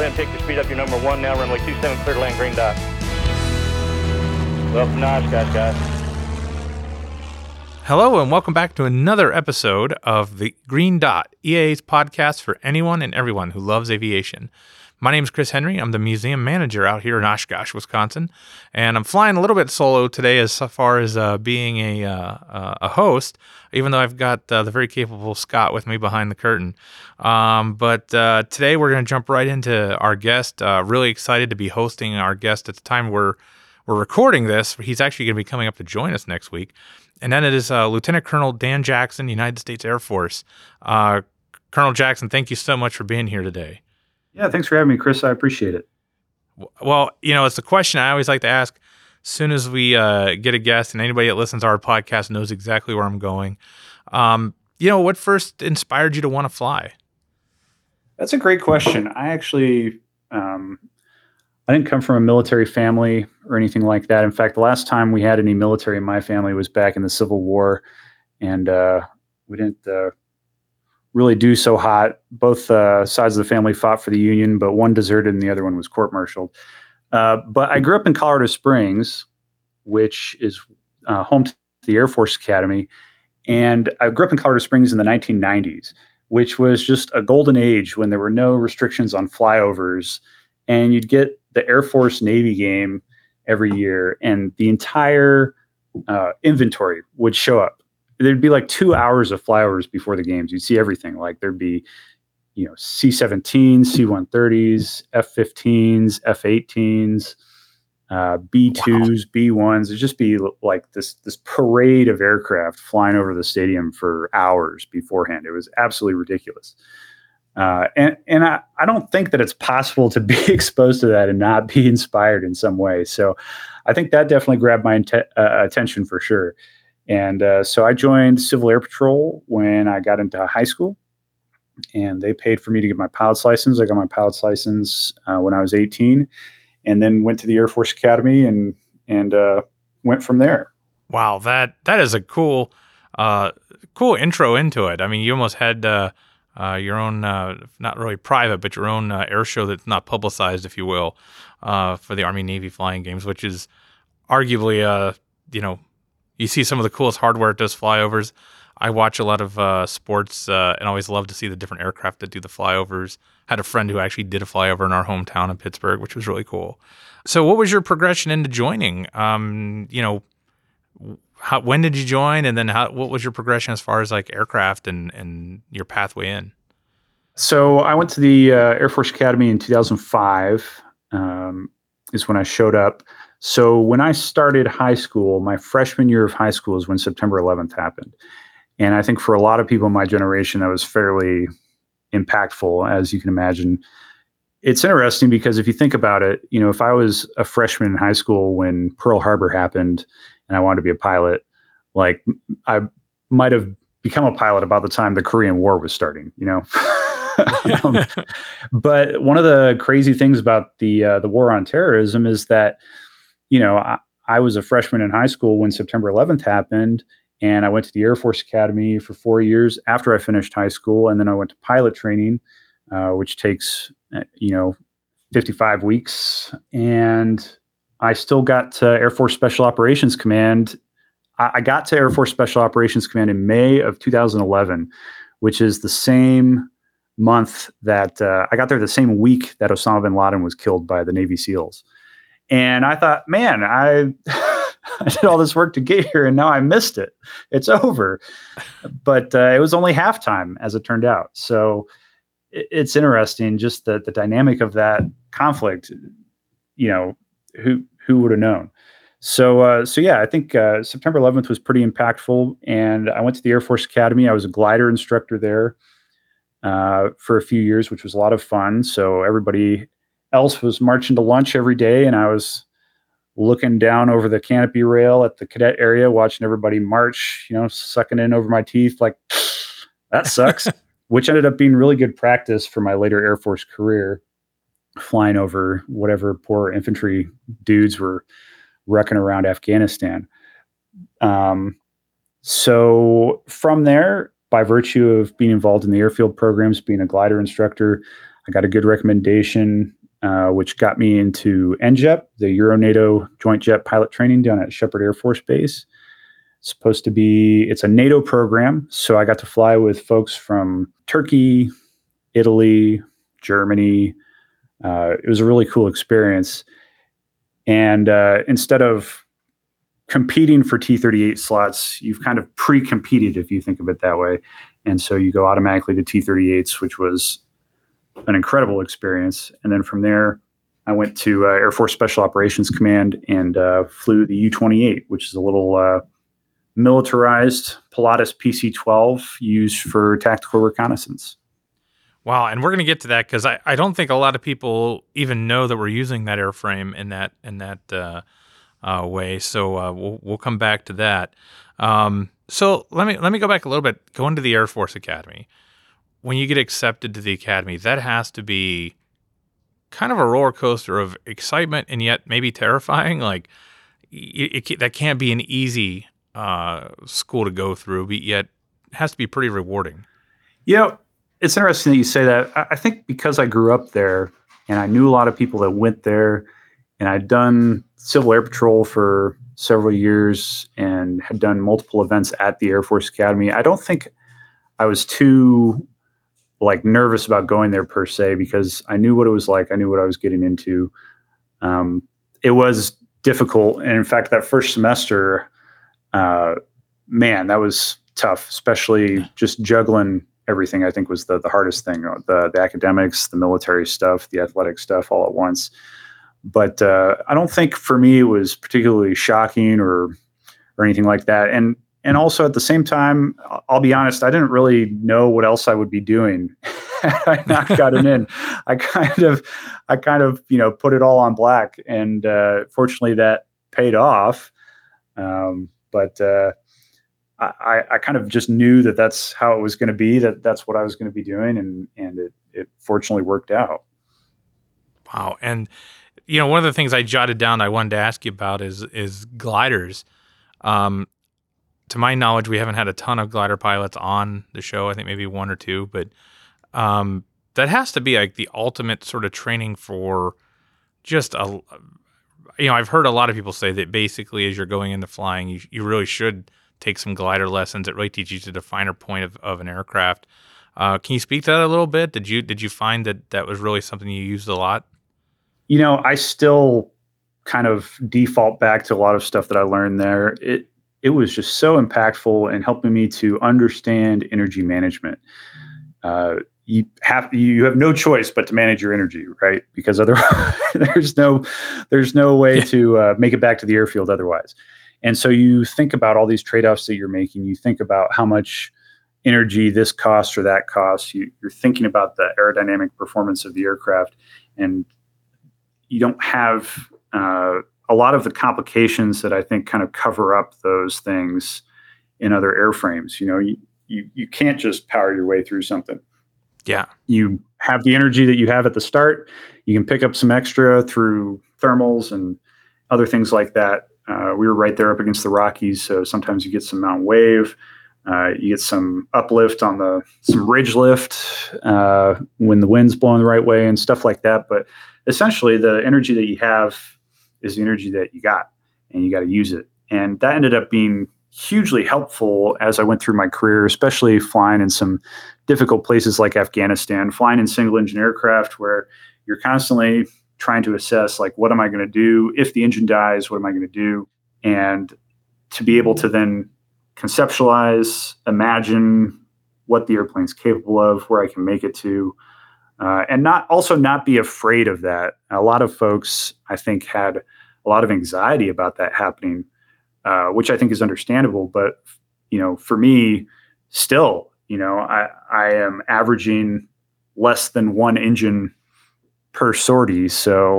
ahead and take your speed up. Your number 1 now, runway 27, clear to land, green dot. Welcome to Oshkosh, guys. Hello and welcome back to another episode of the Green Dot, EAA's podcast for anyone and everyone who loves aviation. My name is Chris Henry. I'm the museum manager out here in Oshkosh, Wisconsin, and I'm flying a little bit solo today as far as being a host, even though I've got the very capable Scott with me behind the curtain. But today we're going to jump right into our guest. Really excited to be hosting our guest at the time we're recording this. He's actually going to be coming up to join us next week. And then it is Lieutenant Colonel Dan Jackson, United States Air Force. Colonel Jackson, thank you so much for being here today. Yeah, thanks for having me, Chris. I appreciate it. Well, it's the question I always like to ask as soon as we get a guest, and anybody that listens to our podcast knows exactly where I'm going. What first inspired you to want to fly? That's a great question. I actually, I didn't come from a military family or anything like that. In fact, the last time we had any military in my family was back in the Civil War, and we didn't really do so hot. Both sides of the family fought for the Union, but one deserted and the other one was court-martialed. But I grew up in Colorado Springs, which is home to the Air Force Academy. And I grew up in Colorado Springs in the 1990s, which was just a golden age when there were no restrictions on flyovers. And you'd get the Air Force Navy game every year, and the entire inventory would show up. There'd be like 2 hours of flyovers before the games. You'd see everything. Like there'd be, C-17s, C-130s, F-15s, F-18s, B-2s, B-1s. It'd just be like this parade of aircraft flying over the stadium for hours beforehand. It was absolutely ridiculous. And I don't think that it's possible to be exposed to that and not be inspired in some way. So I think that definitely grabbed my attention for sure. And so I joined Civil Air Patrol when I got into high school, and they paid for me to get my pilot's license. I got my pilot's license when I was 18, and then went to the Air Force Academy and went from there. Wow, that is a cool intro into it. I mean, you almost had your own, not really private, but your own air show that's not publicized, if you will, for the Army-Navy flying games, which is arguably, you see some of the coolest hardware at those flyovers. I watch a lot of sports and always love to see the different aircraft that do the flyovers. Had a friend who actually did a flyover in our hometown in Pittsburgh, which was really cool. So what was your progression into joining? When did you join? And then what was your progression as far as like aircraft and your pathway in? So I went to the Air Force Academy in 2005 is when I showed up. So when I started high school, my freshman year of high school is when September 11th happened. And I think for a lot of people in my generation, that was fairly impactful, as you can imagine. It's interesting because if you think about it, if I was a freshman in high school when Pearl Harbor happened and I wanted to be a pilot, like I might have become a pilot about the time the Korean War was starting, But one of the crazy things about the war on terrorism is that, I was a freshman in high school when September 11th happened, and I went to the Air Force Academy for 4 years after I finished high school. And then I went to pilot training, which takes, 55 weeks. And I still got to Air Force Special Operations Command. I got to Air Force Special Operations Command in May of 2011, which is the same month that I got there the same week that Osama bin Laden was killed by the Navy SEALs. And I thought, man, I did all this work to get here and now I missed it. It's over. But it was only halftime, as it turned out. So it's interesting, just the dynamic of that conflict, who would have known? So yeah, I think September 11th was pretty impactful. And I went to the Air Force Academy. I was a glider instructor there for a few years, which was a lot of fun. So everybody else was marching to lunch every day, and I was looking down over the canopy rail at the cadet area, watching everybody march, sucking in over my teeth like, that sucks, which ended up being really good practice for my later Air Force career, flying over whatever poor infantry dudes were wrecking around Afghanistan. So from there, by virtue of being involved in the airfield programs, being a glider instructor, I got a good recommendation, which got me into NJEP, the Euro-NATO Joint Jet Pilot Training down at Shepherd Air Force Base. It's a NATO program, so I got to fly with folks from Turkey, Italy, Germany. It was a really cool experience. And instead of competing for T-38 slots, you've kind of pre-competed, if you think of it that way. And so you go automatically to T-38s, which was an incredible experience. And then from there, I went to Air Force Special Operations Command and flew the U-28, which is a little militarized Pilatus PC-12 used for tactical reconnaissance. Wow, and we're going to get to that because I don't think a lot of people even know that we're using that airframe in that way. So we'll come back to that. So let me go back a little bit. Going to the Air Force Academy, when you get accepted to the academy, that has to be kind of a roller coaster of excitement and yet maybe terrifying. Like that can't be an easy school to go through, but yet it has to be pretty rewarding. It's interesting that you say that. I think because I grew up there and I knew a lot of people that went there, and I'd done Civil Air Patrol for several years and had done multiple events at the Air Force Academy, I don't think I was too nervous about going there per se, because I knew what it was like. I knew what I was getting into. It was difficult. And in fact, that first semester, man, that was tough, especially just juggling everything. I think was the hardest thing, the academics, the military stuff, the athletic stuff all at once. But I don't think for me it was particularly shocking or anything like that. And also at the same time, I'll be honest, I didn't really know what else I would be doing had I not gotten in. I kind of put it all on black, and fortunately that paid off. But I kind of just knew that that's how it was going to be, that's what I was going to be doing. And it fortunately worked out. Wow. And, one of the things I jotted down I wanted to ask you about is gliders. To my knowledge, we haven't had a ton of glider pilots on the show. I think maybe one or two, but that has to be like the ultimate sort of training for just I've heard a lot of people say that basically as you're going into flying, you really should take some glider lessons. It really teaches you the finer point of an aircraft. Can you speak to that a little bit? Did you find that was really something you used a lot? I still kind of default back to a lot of stuff that I learned there. It was just so impactful in helping me to understand energy management. You have no choice but to manage your energy, right? Because otherwise there's no way to make it back to the airfield otherwise. And so you think about all these trade-offs that you're making. You think about how much energy this costs or that costs. You're thinking about the aerodynamic performance of the aircraft, and you don't have a lot of the complications that I think kind of cover up those things in other airframes. You can't just power your way through something. Yeah. You have the energy that you have at the start. You can pick up some extra through thermals and other things like that. We were right there up against the Rockies, so sometimes you get some mountain wave. You get some uplift on some ridge lift when the wind's blowing the right way and stuff like that. But essentially, the energy that you have is the energy that you got, and you got to use it. And that ended up being hugely helpful as I went through my career, especially flying in some difficult places like Afghanistan, flying in single engine aircraft where you're constantly trying to assess, what am I going to do? If the engine dies, what am I going to do? And to be able to then conceptualize, imagine what the airplane's capable of, where I can make it to, and not be afraid of that. A lot of folks, I think, had a lot of anxiety about that happening, which I think is understandable. But, for me, still, I am averaging less than one engine per sortie. So,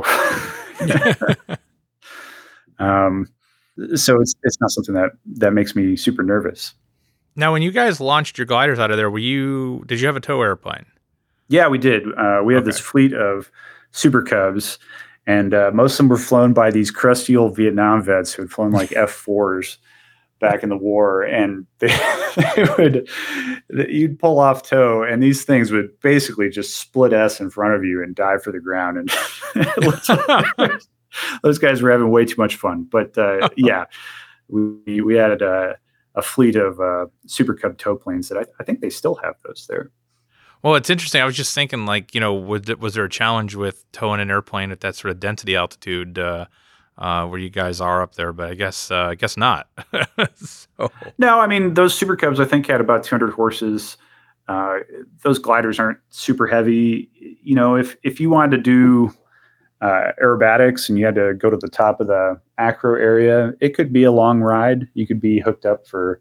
so it's not something that makes me super nervous. Now, when you guys launched your gliders out of there, did you have a tow airplane? Yeah, we did. We had this fleet of Super Cubs, and most of them were flown by these crusty old Vietnam vets who had flown F4s. back in the war, and you'd pull off tow, and these things would basically just split S in front of you and dive for the ground. And it looks like those guys were having way too much fun. But yeah, we added a fleet of Super Cub tow planes that I think they still have those there. Well, it's interesting. I was just thinking, like, was there a challenge with towing an airplane at that sort of density altitude where you guys are up there? But I guess not. So. No, I mean, those Super Cubs I think had about 200 horses. Those gliders aren't super heavy. If you wanted to do aerobatics and you had to go to the top of the acro area, it could be a long ride. You could be hooked up for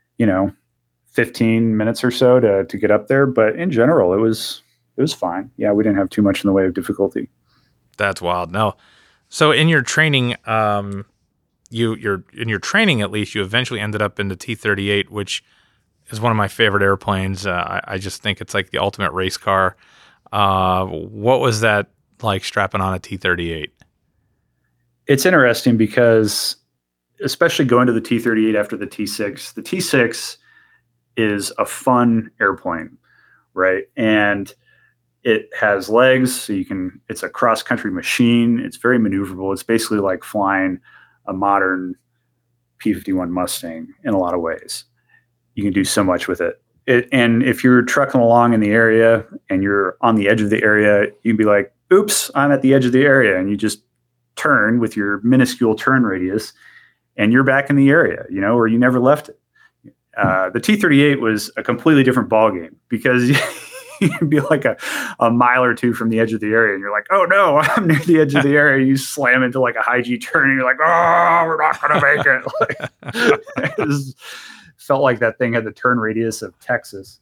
15 minutes or so to get up there, but in general it was fine. Yeah, we didn't have too much in the way of difficulty. That's wild. No. So in your training, you're in your training, at least, you eventually ended up in the T-38, which is one of my favorite airplanes. I just think it's like the ultimate race car. What was that like, strapping on a T-38? It's interesting because, especially going to the T-38 after the T-6, the T-6 is a fun airplane, right? And it has legs, so it's a cross-country machine. It's very maneuverable. It's basically like flying a modern P-51 Mustang in a lot of ways. You can do so much with it. And if you're trucking along in the area and you're on the edge of the area, you'd be like, oops, I'm at the edge of the area. And you just turn with your minuscule turn radius and you're back in the area, or you never left it. The T-38 was a completely different ballgame because you can be like a mile or two from the edge of the area and you're like, oh no, I'm near the edge of the area. You slam into like a high G turn and you're like, oh, we're not going to make it. It felt like that thing had the turn radius of Texas.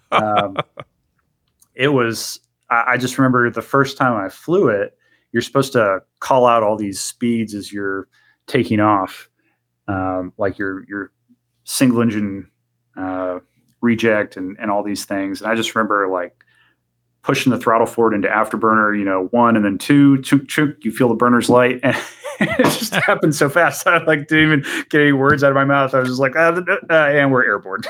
I just remember the first time I flew it, you're supposed to call out all these speeds as you're taking off. Like your single engine reject and all these things. And I just remember like pushing the throttle forward into afterburner, 1 and then 2, you feel the burner's light. And it just happened so fast. I didn't even get any words out of my mouth. I was just like, and we're airborne.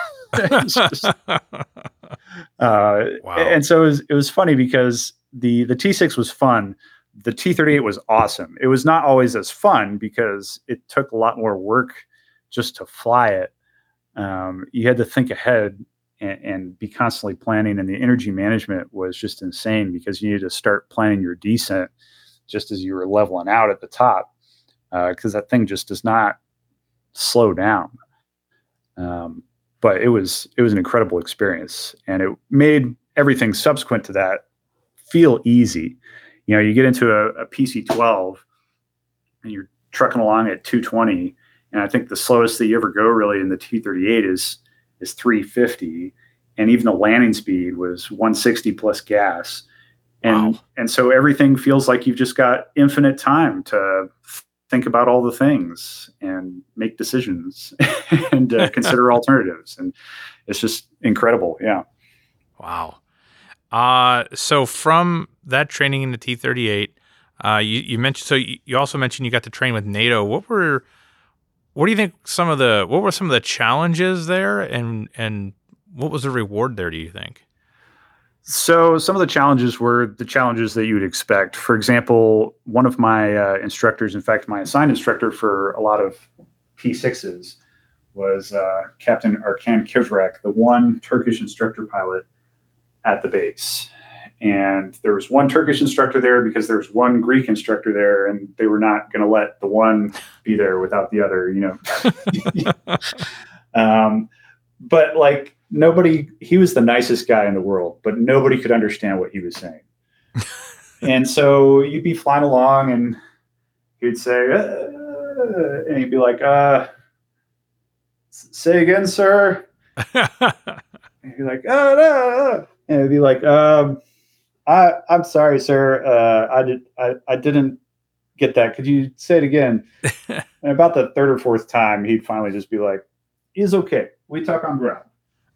Wow. And so it was funny because the T-6 was fun. The T-38 was awesome. It was not always as fun because it took a lot more work just to fly it. You had to think ahead and be constantly planning, and the energy management was just insane because you needed to start planning your descent just as you were leveling out at the top, because that thing just does not slow down. But it was an incredible experience, and it made everything subsequent to that feel easy. You get into a PC-12 and you're trucking along at 220. And I think the slowest that you ever go really in the T-38 is 350. And even the landing speed was 160 plus gas. And, wow. And so everything feels like you've just got infinite time to think about all the things and make decisions and consider alternatives. And it's just incredible. Yeah. Wow. So from that training in the T-38, you mentioned, so you also mentioned you got to train with NATO. What do you think what were some of the challenges there, and what was the reward there, do you think? So some of the challenges were the challenges that you would expect. For example, one of my instructors, in fact, my assigned instructor for a lot of P6s was Captain Arkan Kivrak, the one Turkish instructor pilot at the base. And there was one Turkish instructor there because there was one Greek instructor there, and they were not going to let the one be there without the other, But like he was the nicest guy in the world, but nobody could understand what he was saying. And so you'd be flying along and he'd say, and he'd be like, say again, sir. And he'd be like, no. And it'd be like, I'm sorry, sir. I didn't get that. Could you say it again? And about the third or fourth time, he'd finally just be like, "It's okay. We talk on ground."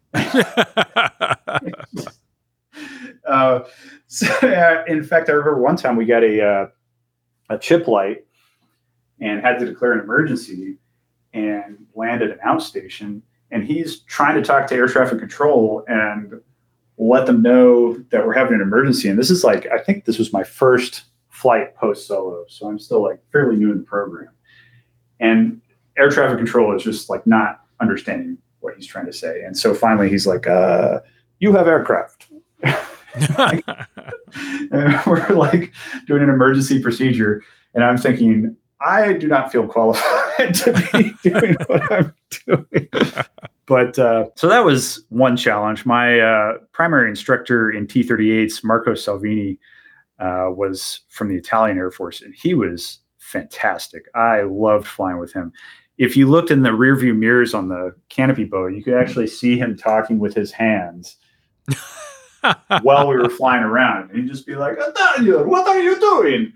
In fact, I remember one time we got a chip light and had to declare an emergency. and land at an outstation. And he's trying to talk to air traffic control and let them know that we're having an emergency. And this is like, I think this was my first flight post solo. So I'm still like fairly new in the program. And air traffic control is just like not understanding what he's trying to say. And so finally he's like, you have aircraft. And we're like doing an emergency procedure. And I'm thinking, I do not feel qualified to be doing what I'm doing. But so that was one challenge. My primary instructor in T-38s, Marco Salvini, was from the Italian Air Force, and he was fantastic. I loved flying with him. If you looked in the rearview mirrors on the canopy boat, you could actually see him talking with his hands while we were flying around. And he'd just be like, Daniel, what are you doing?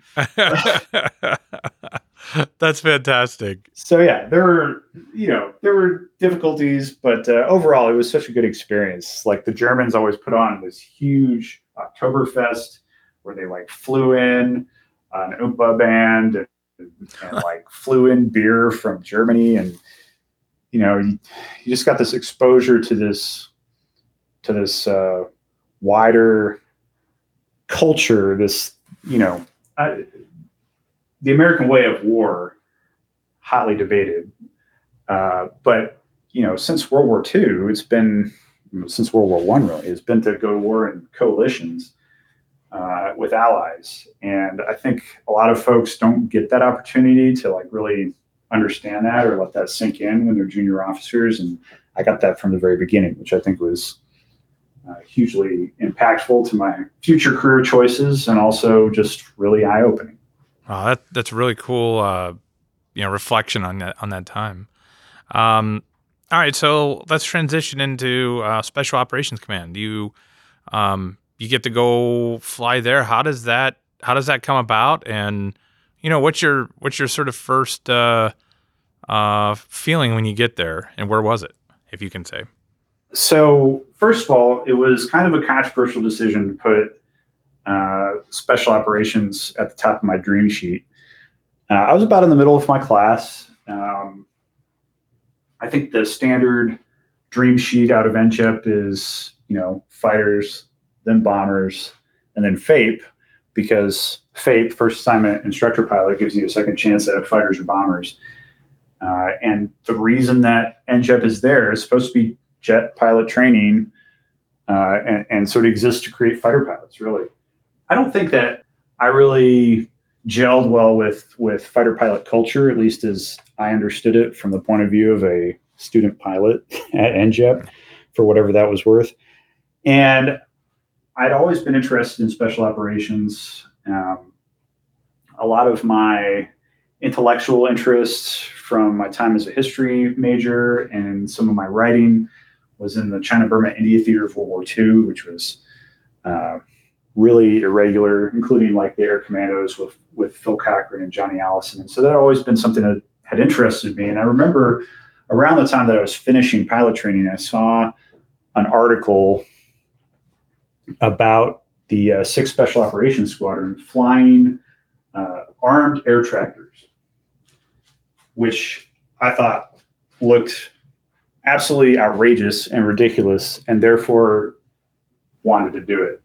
That's fantastic. So yeah, there were difficulties, but overall it was such a good experience. Like the Germans always put on this huge Oktoberfest where they like flew in an Oompa band and like flew in beer from Germany. And, you just got this exposure to this wider culture, the American way of war, hotly debated. But, since World War II, since World War I really, it's been to go to war in coalitions with allies. And I think a lot of folks don't get that opportunity to like really understand that or let that sink in when they're junior officers. And I got that from the very beginning, which I think was hugely impactful to my future career choices and also just really eye-opening. Wow, that's really cool. Reflection on that time. All right, so let's transition into Special Operations Command. You get to go fly there. How does that come about? And what's your sort of first feeling when you get there? And where was it, if you can say? So first of all, it was kind of a controversial decision to put special operations at the top of my dream sheet. I was about in the middle of my class. I think the standard dream sheet out of NCHEP is, fighters, then bombers, and then FAPE, because FAPE, first assignment instructor pilot, gives you a second chance at fighters or bombers. And the reason that NCHEP is there is supposed to be jet pilot training, and so it exists to create fighter pilots, really. I don't think that I really gelled well with fighter pilot culture, at least as I understood it from the point of view of a student pilot at NCHEP, for whatever that was worth. And I'd always been interested in special operations. A lot of my intellectual interests from my time as a history major and some of my writing was in the China-Burma-India theater of World War II, which was really irregular, including like the air commandos with Phil Cochran and Johnny Allison. And so that had always been something that had interested me. And I remember around the time that I was finishing pilot training, I saw an article about the 6th Special Operations Squadron flying armed air tractors, which I thought looked absolutely outrageous and ridiculous, and therefore wanted to do it.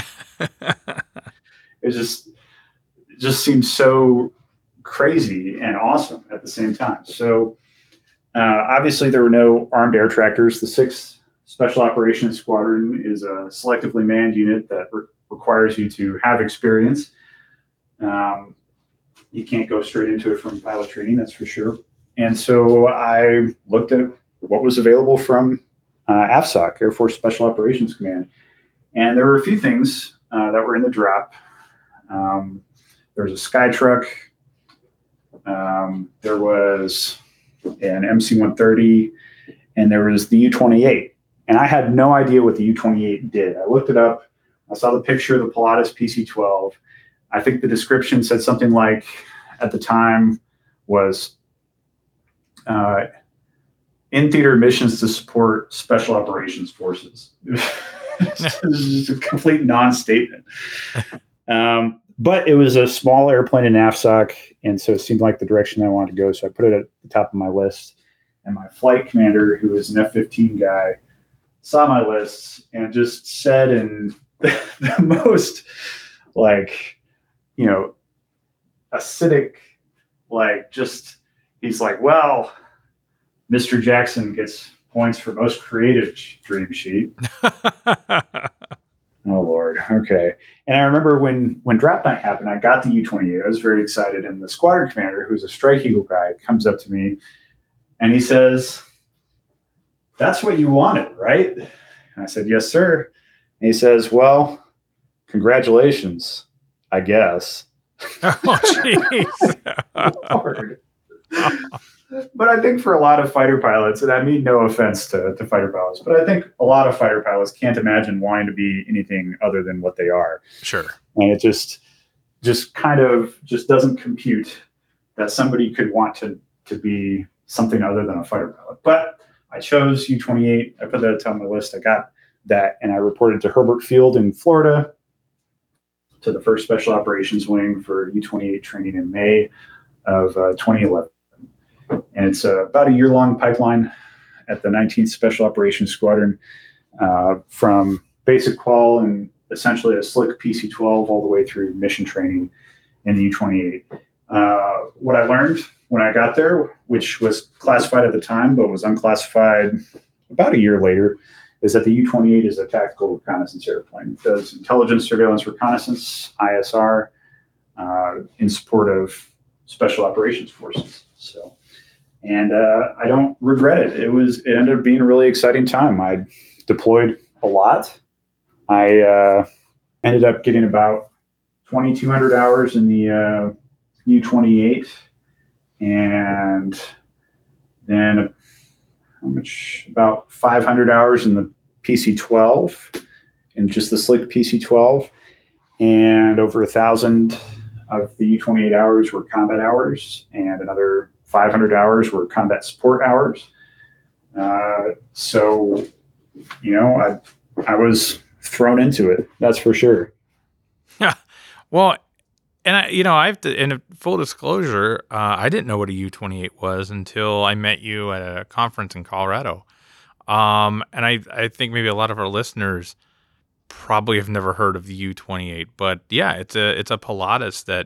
It just seemed so crazy and awesome at the same time. So obviously there were no armed air tractors. The 6th Special Operations Squadron is a selectively manned unit that requires you to have experience. You can't go straight into it from pilot training, that's for sure. And so I looked at what was available from AFSOC, Air Force Special Operations Command. And there were a few things that were in the drop. There was a Skytruck. There was an MC-130, and there was the U-28. And I had no idea what the U-28 did. I looked it up. I saw the picture of the Pilatus PC-12. I think the description said something like, at the time, was in-theater missions to support special operations forces. This is a complete non-statement. But it was a small airplane in NAVSOC, and so it seemed like the direction I wanted to go. So I put it at the top of my list. And my flight commander, who was an F-15 guy, saw my list and just said in the most, like, you know, acidic, like, just, he's like, well, Mr. Jackson gets points for most creative dream sheet. Oh, Lord. Okay. And I remember when draft night happened, I got the U-28. I was very excited. And the squadron commander, who's a Strike Eagle guy, comes up to me and he says, that's what you wanted, right? And I said, yes, sir. And he says, well, congratulations, I guess. Oh, jeez. Lord. But I think for a lot of fighter pilots, and I mean no offense to fighter pilots, but I think a lot of fighter pilots can't imagine wanting to be anything other than what they are. Sure. And it just kind of just doesn't compute that somebody could want to be something other than a fighter pilot. But I chose U-28. I put that at the top of my list. I got that, and I reported to Herbert Field in Florida to the 1st Special Operations Wing for U-28 training in May of 2011. And it's about a year-long pipeline at the 19th Special Operations Squadron from basic qual and essentially a slick PC-12 all the way through mission training in the U-28. What I learned when I got there, which was classified at the time but was unclassified about a year later, is that the U-28 is a tactical reconnaissance airplane. It does intelligence, surveillance, reconnaissance, ISR, in support of special operations forces. So, and I don't regret it. It ended up being a really exciting time. I deployed a lot. I ended up getting about 2,200 hours in the U-28, and then about 500 hours in the PC-12, in just the slick PC-12, and over 1,000 of the U-28 hours were combat hours, and another 500 hours were combat support hours. So, you know, I was thrown into it. That's for sure. Yeah. Well, and I have to, in full disclosure, I didn't know what a U-28 was until I met you at a conference in Colorado. And I think maybe a lot of our listeners probably have never heard of the U-28, but yeah, it's a Pilatus that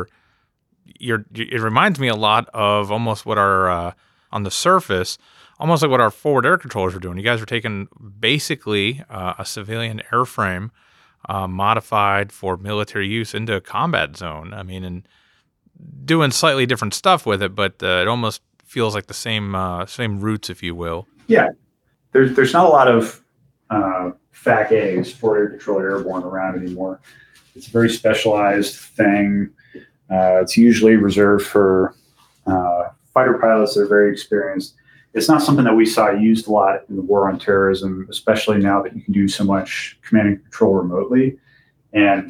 it reminds me a lot of almost what our, on the surface, almost like what our forward air controllers were doing. You guys were taking basically a civilian airframe, modified for military use into a combat zone. I mean, and doing slightly different stuff with it, but it almost feels like the same roots, if you will. Yeah, there's not a lot of FAC-A's, forward air controlled airborne, around anymore. It's a very specialized thing. It's usually reserved for fighter pilots that are very experienced. It's not something that we saw used a lot in the war on terrorism, especially now that you can do so much command and control remotely. And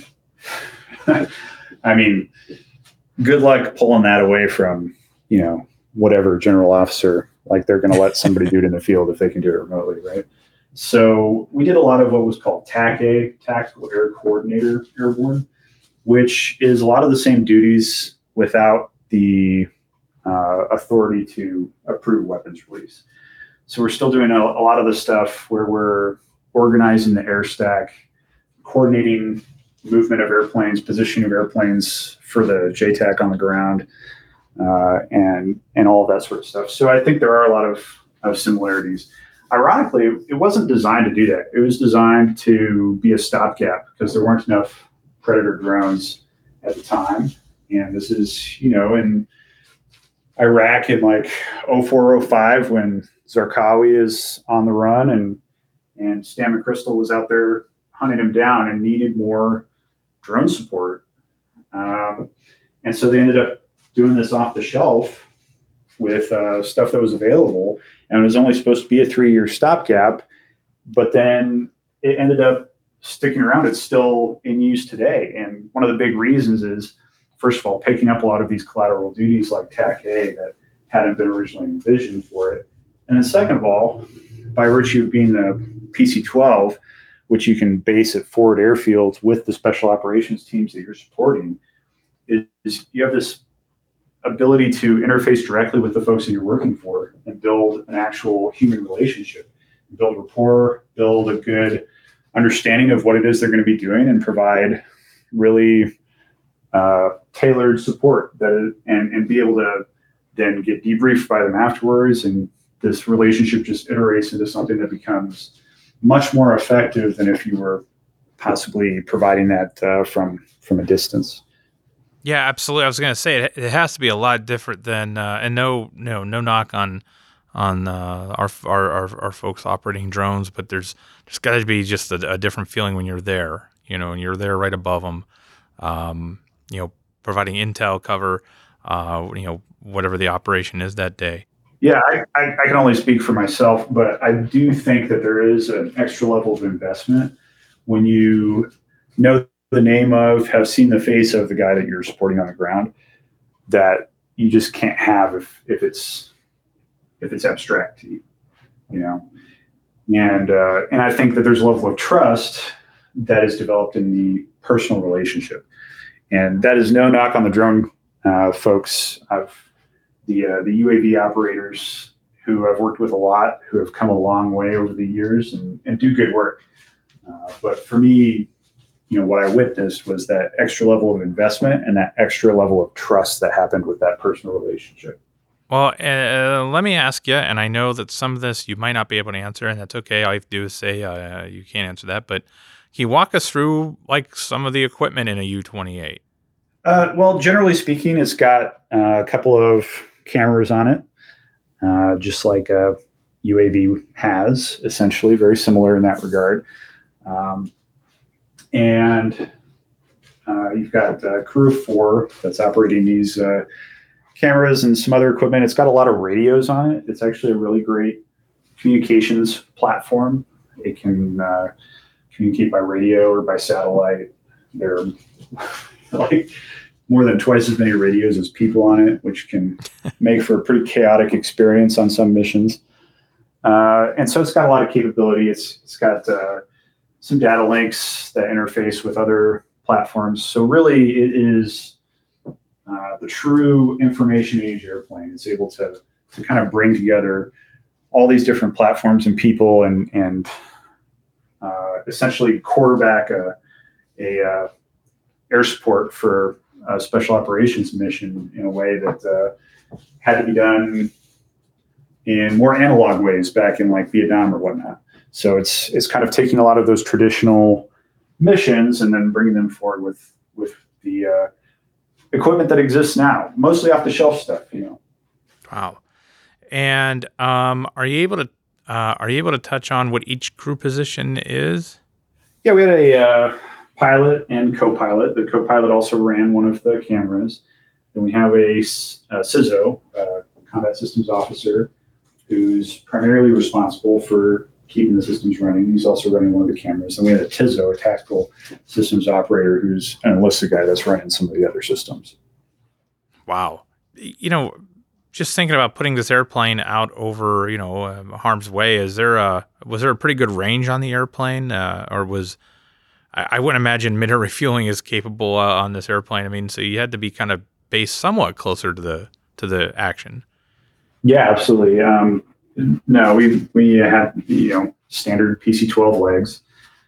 I mean, good luck pulling that away from, you know, whatever general officer. Like, they're going to let somebody do it in the field if they can do it remotely, right? So we did a lot of what was called TAC-A, Tactical Air Coordinator Airborne, which is a lot of the same duties without the authority to approve weapons release. So we're still doing a lot of the stuff where we're organizing the air stack, coordinating movement of airplanes, positioning of airplanes for the JTAC on the ground, and all of that sort of stuff. So I think there are a lot of similarities. Ironically, it wasn't designed to do that. It was designed to be a stopgap because there weren't enough Predator drones at the time. And this is, you know, in Iraq in like 04, 05, when Zarqawi is on the run and Stan McChrystal was out there hunting him down and needed more drone support. And so they ended up doing this off the shelf with stuff that was available, and it was only supposed to be a 3-year stopgap, but then it ended up sticking around. It's still in use today. And one of the big reasons is, first of all, picking up a lot of these collateral duties like TAC-A that hadn't been originally envisioned for it. And then second of all, by virtue of being the PC-12, which you can base at forward airfields with the special operations teams that you're supporting, is you have this ability to interface directly with the folks that you're working for and build an actual human relationship, build rapport, build a good understanding of what it is they're going to be doing, and provide really tailored support and be able to then get debriefed by them afterwards. And this relationship just iterates into something that becomes much more effective than if you were possibly providing that from a distance. Yeah, absolutely. I was going to say it has to be a lot different than and no knock on our folks operating drones, but there's got to be just a different feeling when you're there, and you're there right above them, providing intel cover, whatever the operation is that day. Yeah, I can only speak for myself, but I do think that there is an extra level of investment when you know the name of, have seen the face of the guy that you're supporting on the ground, that you just can't have if it's abstract to you, And I think that there's a level of trust that is developed in the personal relationship, and that is no knock on the drone folks. The UAV operators who I've worked with a lot, who have come a long way over the years and do good work. But for me, what I witnessed was that extra level of investment and that extra level of trust that happened with that personal relationship. Well, let me ask you, and I know that some of this you might not be able to answer, and that's okay. All you have to do is say you can't answer that. But can you walk us through like some of the equipment in a U-28? Well, generally speaking, it's got a couple of cameras on it, just like a UAV has, essentially, very similar in that regard. And you've got a crew of 4 that's operating these cameras and some other equipment. It's got a lot of radios on it. It's actually a really great communications platform. It can communicate by radio or by satellite. There are like more than twice as many radios as people on it, which can make for a pretty chaotic experience on some missions. And so it's got a lot of capability. It's got some data links that interface with other platforms. So really it is the true information age airplane. It's able to kind of bring together all these different platforms and people and essentially quarterback a air support for a special operations mission in a way that had to be done in more analog ways back in like Vietnam or whatnot. So it's kind of taking a lot of those traditional missions and then bringing them forward with the equipment that exists now, mostly off the shelf stuff, Wow. And are you able to touch on what each crew position is? Yeah, we had a pilot and co-pilot. The co-pilot also ran one of the cameras. Then we have a CISO, combat systems officer, who's primarily responsible for keeping the systems running. He's also running one of the cameras. And we had a TISO, a tactical systems operator, who's an enlisted guy that's running some of the other systems. Wow. Just thinking about putting this airplane out over, harm's way, was there a pretty good range on the airplane? Or was, I wouldn't imagine mid-air refueling is capable on this airplane. I mean, so you had to be kind of based somewhat closer to the action. Yeah, absolutely. No, we had standard PC-12 legs,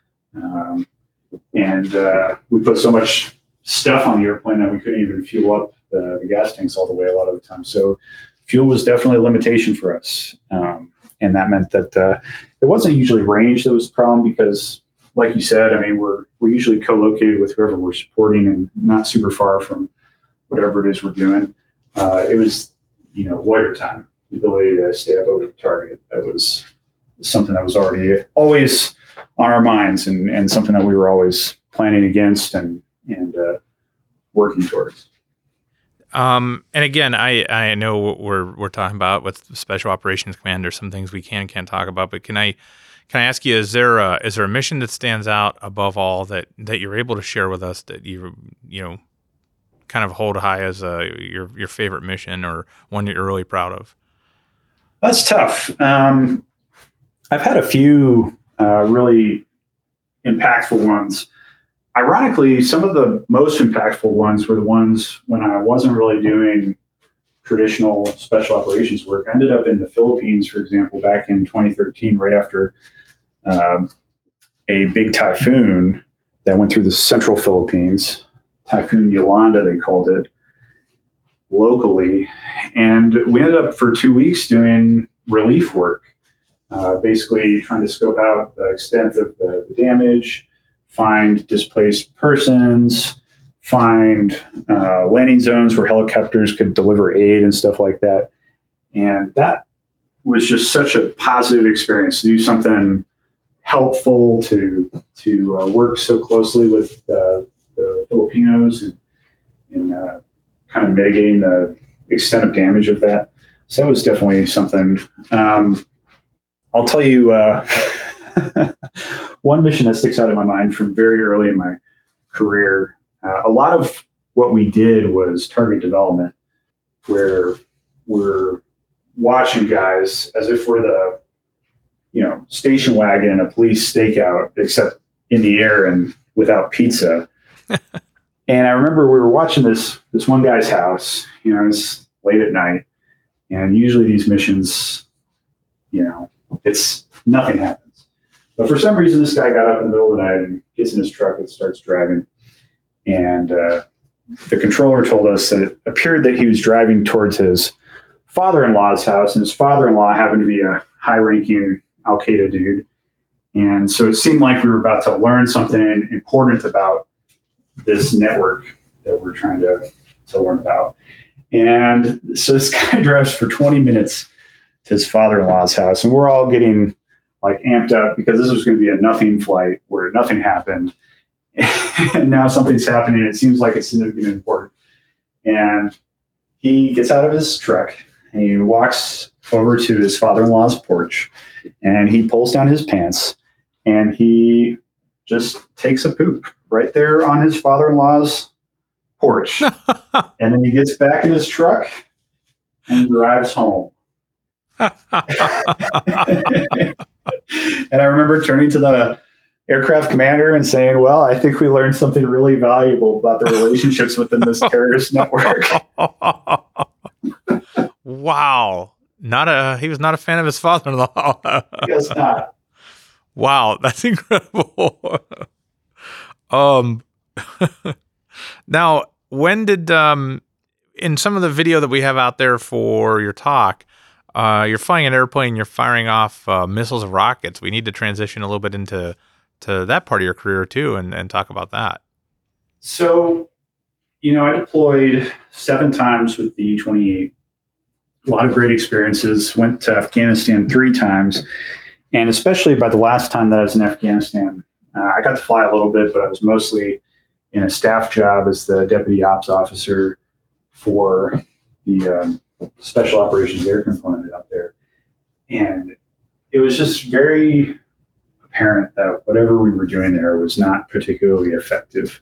and we put so much stuff on the airplane that we couldn't even fuel up the gas tanks all the way a lot of the time. So fuel was definitely a limitation for us, and that meant that it wasn't usually range that was the problem because, like you said, I mean we're usually co-located with whoever we're supporting and not super far from whatever it is we're doing. It was warrior time. The ability to stay up over the target. That was something that was always on our minds and something that we were always planning against and working towards. And again, I know what we're talking about with Special Operations Command. There's some things we can't talk about, but can I ask you, is there a mission that stands out above all that you're able to share with us that you kind of hold high as your favorite mission or one that you're really proud of? That's tough. I've had a few really impactful ones. Ironically, some of the most impactful ones were the ones when I wasn't really doing traditional special operations work. I ended up in the Philippines, for example, back in 2013, right after a big typhoon that went through the central Philippines, Typhoon Yolanda, they called it locally. And we ended up for 2 weeks doing relief work, basically trying to scope out the extent of the damage, find displaced persons, find landing zones where helicopters could deliver aid and stuff like that. And that was just such a positive experience to do something helpful, to work so closely with the Filipinos and kind of mitigating the extent of damage of that. So that was definitely something. I'll tell you one mission that sticks out in my mind from very early in my career. A lot of what we did was target development, where we're watching guys as if we're the, station wagon in a police stakeout, except in the air and without pizza. And I remember we were watching this one guy's house. It's late at night, and usually these missions, it's nothing happens. But for some reason, this guy got up in the middle of the night and gets in his truck and starts driving. And the controller told us that it appeared that he was driving towards his father-in-law's house, and his father-in-law happened to be a high-ranking Al-Qaeda dude. And so it seemed like we were about to learn something important about this network that we're trying to learn about. And so this guy drives for 20 minutes to his father-in-law's house, and we're all getting like amped up because this was going to be a nothing flight where nothing happened. And now something's happening. It seems like it's significant and important. And he gets out of his truck and he walks over to his father-in-law's porch, and he pulls down his pants and he just takes a poop right there on his father-in-law's porch. And then he gets back in his truck and drives home. And I remember turning to the aircraft commander and saying, well, I think we learned something really valuable about the relationships within this terrorist network. Wow. He was not a fan of his father-in-law. I guess not. Wow, that's incredible. Now, when did in some of the video that we have out there for your talk, you're flying an airplane, you're firing off missiles and rockets. We need to transition a little bit into that part of your career too, and talk about that. So, I deployed 7 times with the E-28. A lot of great experiences. Went to Afghanistan 3 times. And especially by the last time that I was in Afghanistan, I got to fly a little bit, but I was mostly in a staff job as the deputy ops officer for the special operations air component up there. And it was just very apparent that whatever we were doing there was not particularly effective.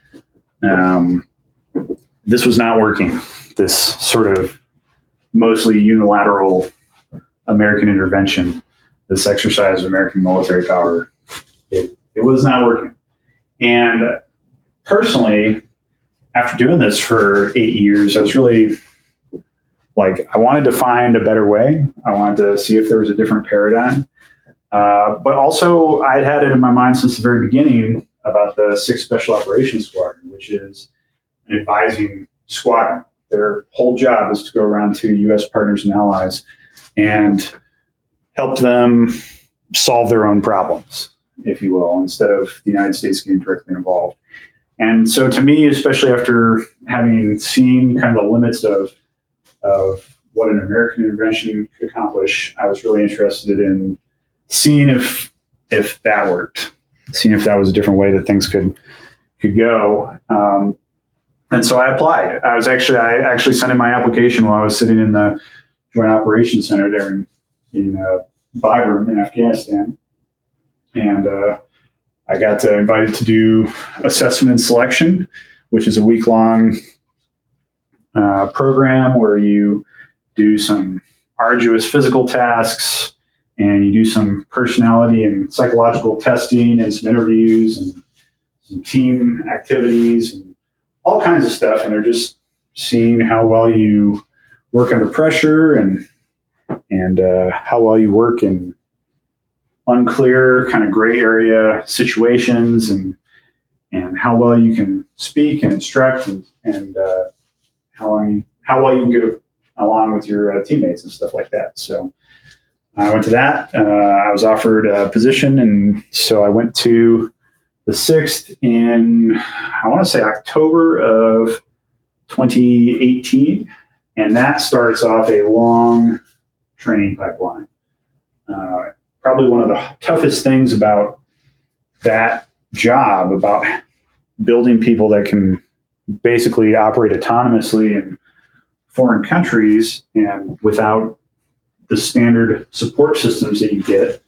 This was not working. This sort of mostly unilateral American intervention, this exercise of American military power, it was not working. And personally, after doing this for 8 years, I was really I wanted to find a better way. I wanted to see if there was a different paradigm. But also, I'd had it in my mind since the very beginning about the 6th Special Operations Squadron, which is an advising squadron. Their whole job is to go around to U.S. partners and allies and help them solve their own problems, if you will, instead of the United States getting directly involved. And so to me, especially after having seen kind of the limits of what an American intervention could accomplish, I was really interested in seeing if that worked, seeing if that was a different way that things could go. And so I applied. I actually sent in my application while I was sitting in the Joint Operations Center there in Bagram in Afghanistan. And I got invited to do assessment and selection, which is a week-long program where you do some arduous physical tasks, and you do some personality and psychological testing and some interviews and some team activities and all kinds of stuff. And they're just seeing how well you work under pressure and how well you work in unclear kind of gray area situations and how well you can speak and instruct and how well you can get along with your teammates and stuff like that. So I went to that. I was offered a position, and so I went to the 6th in, I want to say, October of 2018, and that starts off a long training pipeline. Probably one of the toughest things about that job, about building people that can basically operate autonomously in foreign countries and without the standard support systems that you get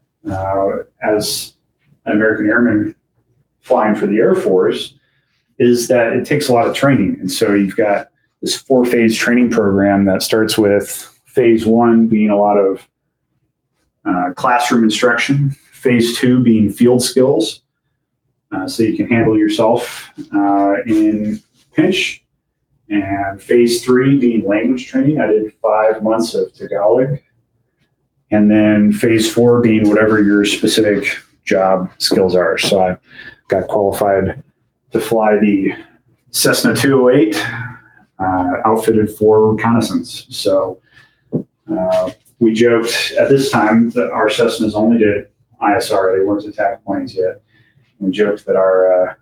as an American airman flying for the Air Force, is that it takes a lot of training. And so you've got this 4-phase training program that starts with phase 1 being a lot of classroom instruction, phase 2 being field skills, so you can handle yourself in pinch, and phase 3 being language training. I did 5 months of Tagalog, and then phase 4 being whatever your specific job skills are. So I got qualified to fly the Cessna 208, outfitted for reconnaissance. So we joked at this time that our Cessnas only did ISR; they weren't attack planes yet. We joked that our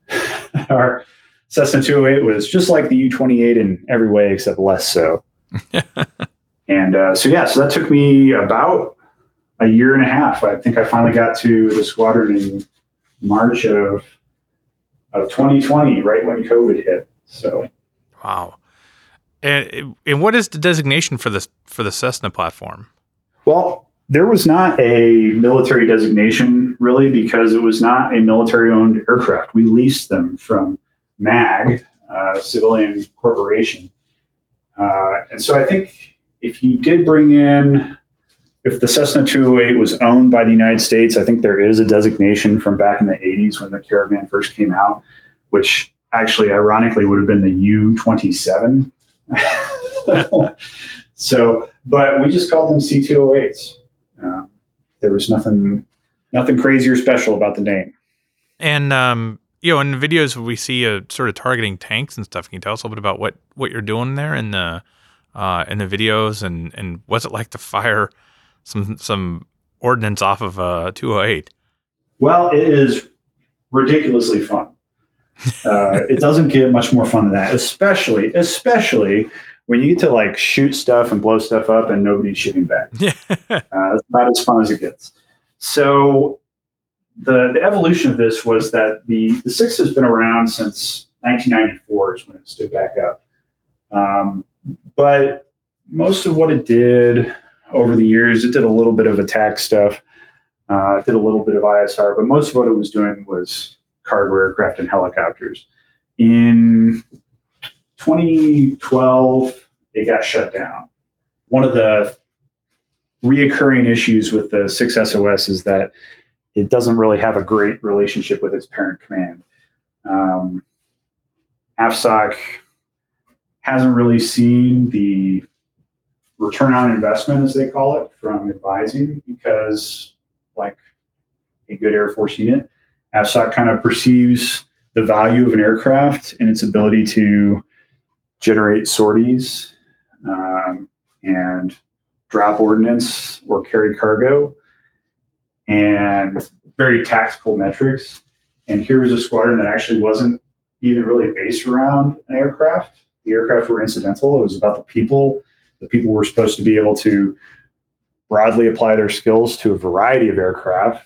Cessna 208 was just like the U-28 in every way except less so. And so that took me about a year and a half. I think I finally got to the squadron in March of 2020, right when COVID hit. So, wow. And what is the designation for the Cessna platform? Well, there was not a military designation really, because it was not a military-owned aircraft. We leased them from MAG, civilian corporation. And so I think if you did bring in, if the Cessna 208 was owned by the United States, I think there is a designation from back in the 80s when the Caravan first came out, which actually ironically would have been the U-27. So, but we just called them C-208s. There was nothing crazy or special about the name. And in the videos we see sort of targeting tanks and stuff. Can you tell us a little bit about what you're doing there in the videos, and what's it like to fire some ordnance off of a 208? Well, it is ridiculously fun. It doesn't get much more fun than that, especially when you get to like shoot stuff and blow stuff up and nobody's shooting back. Yeah. It's about as fun as it gets. So the evolution of this was that the 6 has been around since 1994 is when it stood back up. But most of what it did over the years, it did a little bit of attack stuff, it did a little bit of ISR, but most of what it was doing was cargo aircraft and helicopters. In 2012, it got shut down. One of the reoccurring issues with the 6SOS is that it doesn't really have a great relationship with its parent command. AFSOC hasn't really seen the return on investment, as they call it, from advising, because like a good Air Force unit, AFSOC kind of perceives the value of an aircraft and its ability to generate sorties and drop ordnance or carry cargo, and very tactical metrics. And here was a squadron that actually wasn't even really based around an aircraft. The aircraft were incidental. It was about the people. The people were supposed to be able to broadly apply their skills to a variety of aircraft.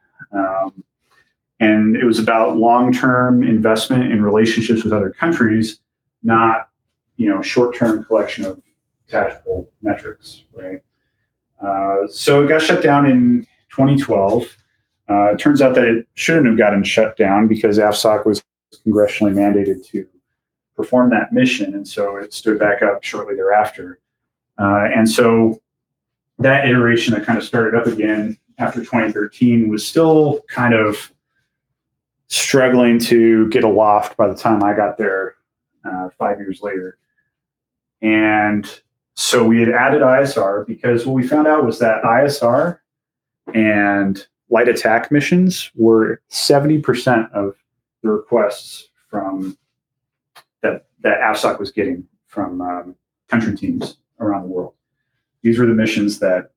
And it was about long-term investment in relationships with other countries, not, short-term collection of tactical metrics, right? So it got shut down in 2012. It turns out that it shouldn't have gotten shut down because AFSOC was congressionally mandated to perform that mission, and so it stood back up shortly thereafter. And so that iteration that kind of started up again after 2013 was still kind of struggling to get aloft by the time I got there 5 years later. And so we had added ISR because what we found out was that ISR and light attack missions were 70% of the requests from that AFSOC was getting from country teams around the world. These were the missions that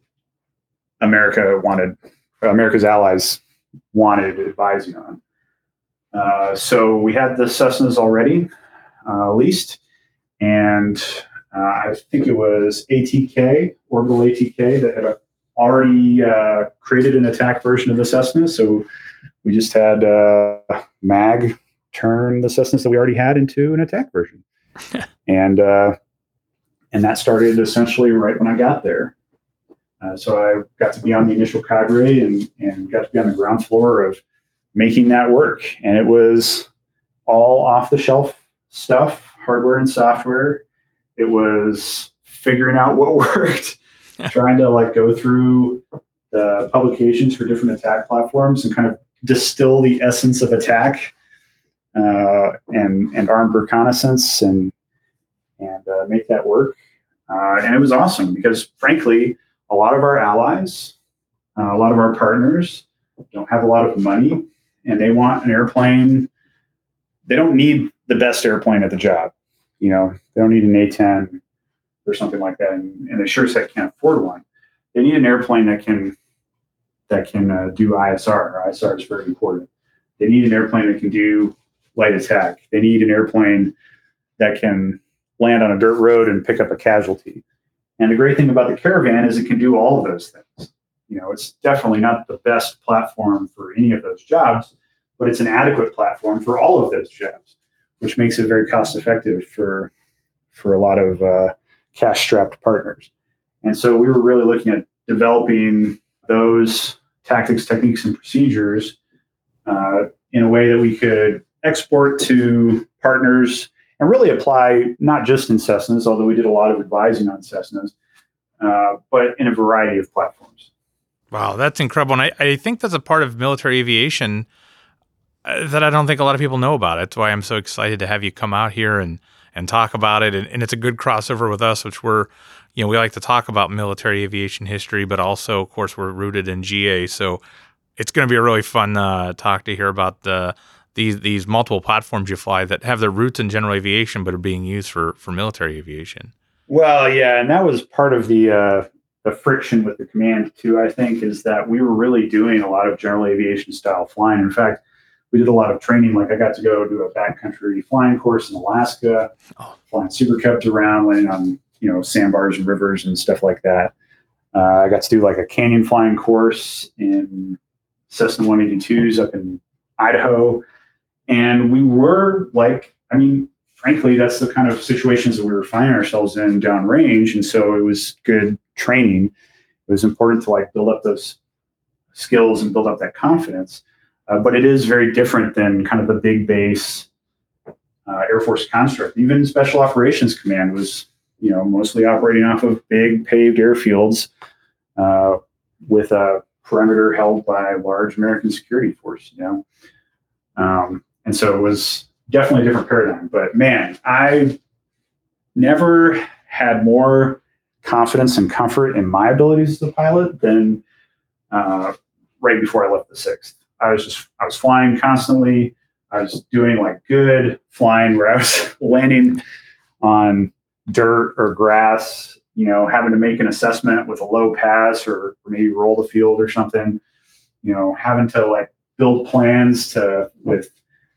America's allies wanted advising on. So we had the Cessnas already leased, and I think it was ATK, Orbital ATK, that had already created an attack version of the Cessna. So we just had MAG turn the Cessnas that we already had into an attack version. And that started essentially right when I got there. So I got to be on the initial cadre and got to be on the ground floor of making that work. And it was all off the shelf stuff, hardware and software. It was figuring out what worked, trying to like go through the publications for different attack platforms and kind of distill the essence of attack and armed reconnaissance and make that work. And it was awesome because, frankly, a lot of our allies, a lot of our partners don't have a lot of money, and they want an airplane. They don't need the best airplane at the job. You know, they don't need an A-10 or something like that, and they sure as heck can't afford one. They need an airplane that can do ISR. ISR is very important. They need an airplane that can do light attack. They need an airplane that can land on a dirt road and pick up a casualty. And the great thing about the Caravan is it can do all of those things. You know, it's definitely not the best platform for any of those jobs, but it's an adequate platform for all of those jobs, which makes it very cost effective for a lot of cash-strapped partners. And so we were really looking at developing those tactics, techniques, and procedures in a way that we could export to partners and really apply not just in Cessnas, although we did a lot of advising on Cessnas, but in a variety of platforms. Wow, that's incredible. And I think that's a part of military aviation that I don't think a lot of people know about. That's why I'm so excited to have you come out here and talk about it. And it's a good crossover with us, which we like to talk about military aviation history, but also, of course, we're rooted in GA. So it's going to be a really fun talk to hear about these multiple platforms you fly that have their roots in general aviation, but are being used for military aviation. Well, yeah, and that was part of the friction with the command too, I think, is that we were really doing a lot of general aviation style flying. In fact, we did a lot of training. Like I got to go do a backcountry flying course in Alaska, flying Super Cubs around, landing on sandbars and rivers and stuff like that. I got to do like a canyon flying course in Cessna 182s up in Idaho. And we were frankly, that's the kind of situations that we were finding ourselves in downrange. And so it was good training. It was important to build up those skills and build up that confidence. But it is very different than kind of the big base Air Force construct. Even Special Operations Command was, mostly operating off of big paved airfields with a perimeter held by a large American security force, and so it was definitely a different paradigm. But man, I never had more confidence and comfort in my abilities as a pilot than right before I left the 6th. I was flying constantly. I was doing good flying where I was landing on dirt or grass, having to make an assessment with a low pass or maybe roll the field or something, having to build plans with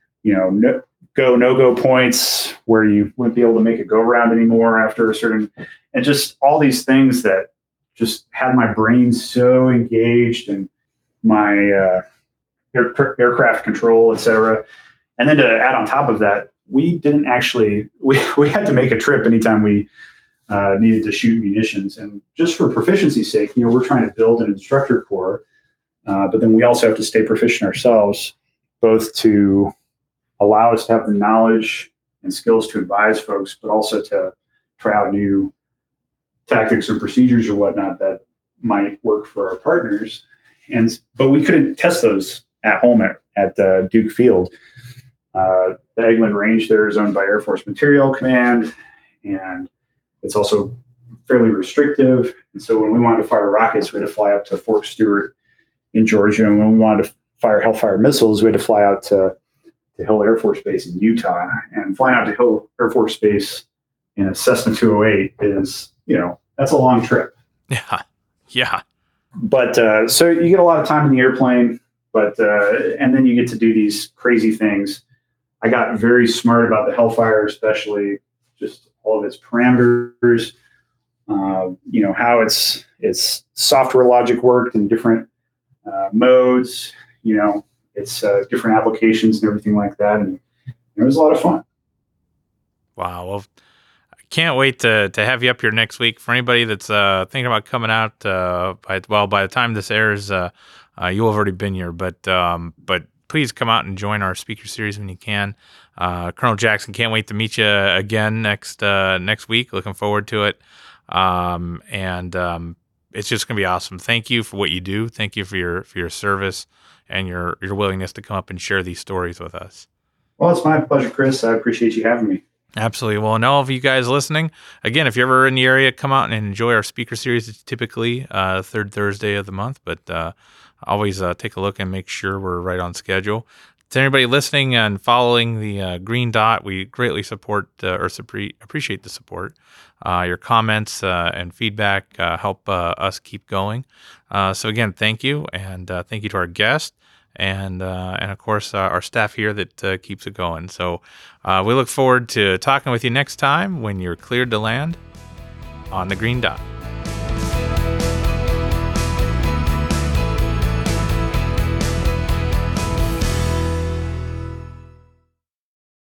no-go points where you wouldn't be able to make a go-round anymore after a certain, and just all these things that just had my brain so engaged and my aircraft control, et cetera. And then to add on top of that, we didn't actually, we had to make a trip anytime we needed to shoot munitions. And just for proficiency's sake, we're trying to build an instructor corps, but then we also have to stay proficient ourselves, both to allow us to have the knowledge and skills to advise folks, but also to try out new tactics or procedures or whatnot that might work for our partners. But we couldn't test those at home at Duke Field. The Eglin Range there is owned by Air Force Materiel Command, and it's also fairly restrictive. And so when we wanted to fire rockets, we had to fly up to Fort Stewart in Georgia. And when we wanted to fire Hellfire missiles, we had to fly out to Hill Air Force Base in Utah. And flying out to Hill Air Force Base in a Cessna 208 is, that's a long trip. Yeah. But so you get a lot of time in the airplane, and then you get to do these crazy things. I got very smart about the Hellfire, especially just all of its parameters, how its software logic worked in different modes, its different applications and everything like that. And it was a lot of fun. Wow. Well, I can't wait to have you up here next week. For anybody that's thinking about coming out, by the time this airs, you'll have already been here. But please come out and join our speaker series when you can. Colonel Jackson, can't wait to meet you again next week. Looking forward to it. It's just gonna be awesome. Thank you for what you do. Thank you for your service and your willingness to come up and share these stories with us. Well, it's my pleasure, Chris. I appreciate you having me. Absolutely. Well, and all of you guys listening, again, if you're ever in the area, come out and enjoy our speaker series. It's typically third Thursday of the month, but always take a look and make sure we're right on schedule. To anybody listening and following the Green Dot, we greatly support appreciate the support. Your comments and feedback help us keep going. So again, thank you, and thank you to our guest, and of course our staff here that keeps it going. So we look forward to talking with you next time when you're cleared to land on the Green Dot.